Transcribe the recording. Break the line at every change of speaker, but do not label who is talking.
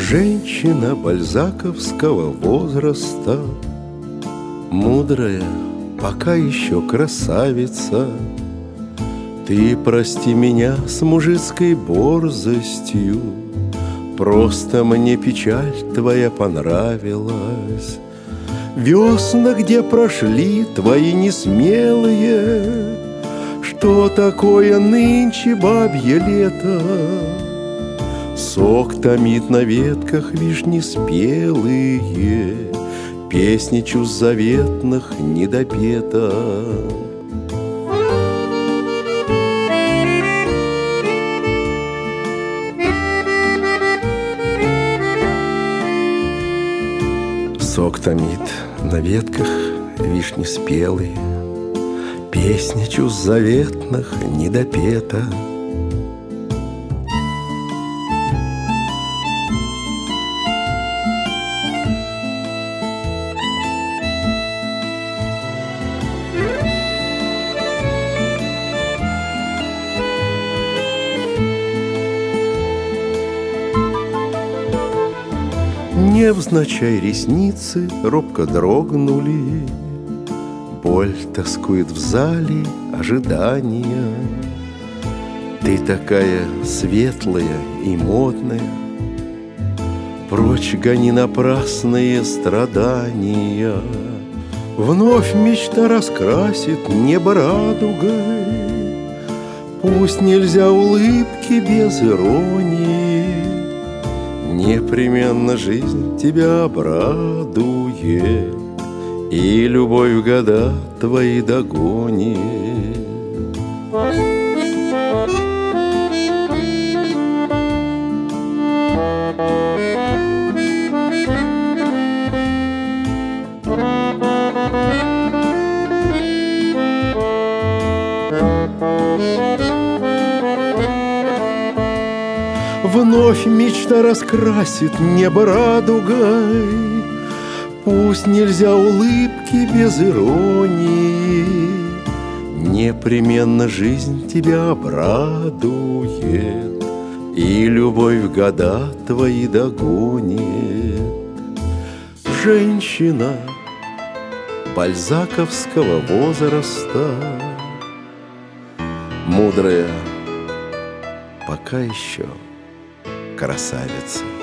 Женщина бальзаковского возраста, мудрая, пока еще красавица. Ты прости меня с мужицкой борзостью, просто мне печаль твоя понравилась. Весна, где прошли твои несмелые, что такое нынче бабье лето? Сок томит на ветках вишни спелые, песни чувств заветных недопета. Сок томит на ветках вишни спелые, песни чувств заветных недопета. Невзначай ресницы робко дрогнули, боль тоскует в зале ожидания. Ты такая светлая и модная, прочь гони напрасные страдания. Вновь мечта раскрасит небо радугой, пусть нельзя улыбки без иронии. Непременно жизнь тебя обрадует, и любовь в года твои догонит. Вновь мечта раскрасит небо радугой, пусть нельзя улыбки без иронии. Непременно жизнь тебя обрадует, и любовь в года твои догонит. Женщина бальзаковского возраста, мудрая, пока еще красавица.